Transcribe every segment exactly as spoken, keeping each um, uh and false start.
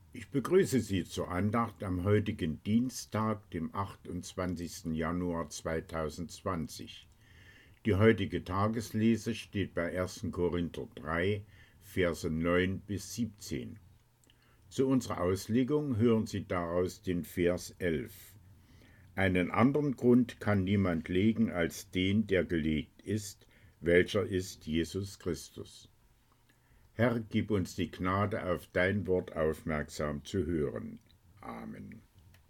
Ich begrüße Sie zur Andacht am heutigen Dienstag, dem achtundzwanzigsten Januar zweitausendzwanzig. Die heutige Tageslese steht bei ersten Korinther drei, Verse neun bis siebzehn. Zu unserer Auslegung hören Sie daraus den Vers elf. Einen anderen Grund kann niemand legen als den, der gelegt ist, welcher ist Jesus Christus. Herr, gib uns die Gnade, auf dein Wort aufmerksam zu hören. Amen.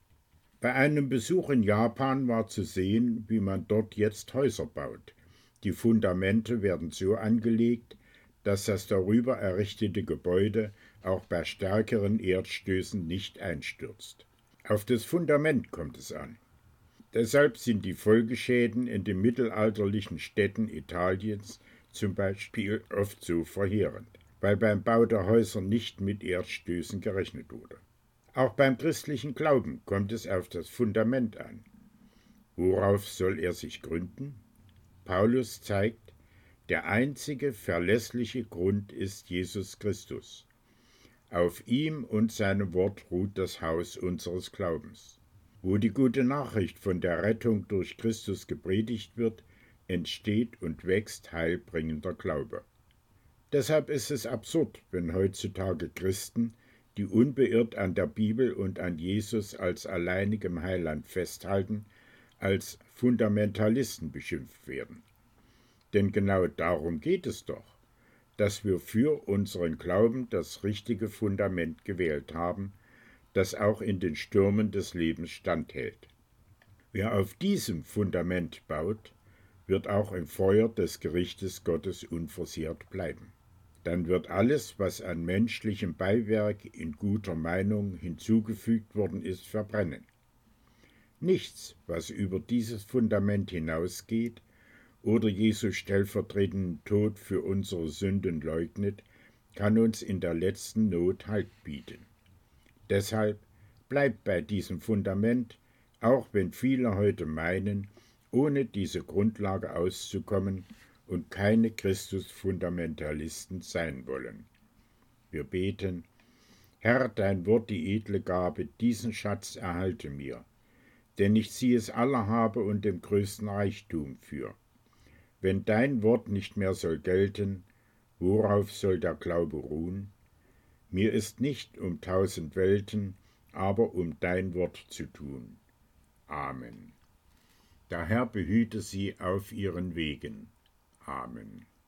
Bei einem Besuch in Japan war zu sehen, wie man dort jetzt Häuser baut. Die Fundamente werden so angelegt, dass das darüber errichtete Gebäude auch bei stärkeren Erdstößen nicht einstürzt. Auf das Fundament kommt es an. Deshalb sind die Folgeschäden in den mittelalterlichen Städten Italiens zum Beispiel oft so verheerend, weil beim Bau der Häuser nicht mit Erdstößen gerechnet wurde. Auch beim christlichen Glauben kommt es auf das Fundament an. Worauf soll er sich gründen? Paulus zeigt, der einzige verlässliche Grund ist Jesus Christus. Auf ihm und seinem Wort ruht das Haus unseres Glaubens. Wo die gute Nachricht von der Rettung durch Christus gepredigt wird, entsteht und wächst heilbringender Glaube. Deshalb ist es absurd, wenn heutzutage Christen, die unbeirrt an der Bibel und an Jesus als alleinigem Heiland festhalten, als Fundamentalisten beschimpft werden. Denn genau darum geht es doch, dass wir für unseren Glauben das richtige Fundament gewählt haben, das auch in den Stürmen des Lebens standhält. Wer auf diesem Fundament baut, wird auch im Feuer des Gerichtes Gottes unversehrt bleiben. Dann wird alles, was an menschlichem Beiwerk in guter Meinung hinzugefügt worden ist, verbrennen. Nichts, was über dieses Fundament hinausgeht oder Jesu stellvertretenden Tod für unsere Sünden leugnet, kann uns in der letzten Not Halt bieten. Deshalb bleibt bei diesem Fundament, auch wenn viele heute meinen, ohne diese Grundlage auszukommen und keine Christus-Fundamentalisten sein wollen. Wir beten: Herr, dein Wort, die edle Gabe, diesen Schatz erhalte mir, denn ich sie es aller habe und dem größten Reichtum für. Wenn dein Wort nicht mehr soll gelten, worauf soll der Glaube ruhen? Mir ist nicht um tausend Welten, aber um dein Wort zu tun. Amen. Der Herr behüte Sie auf Ihren Wegen. Amen.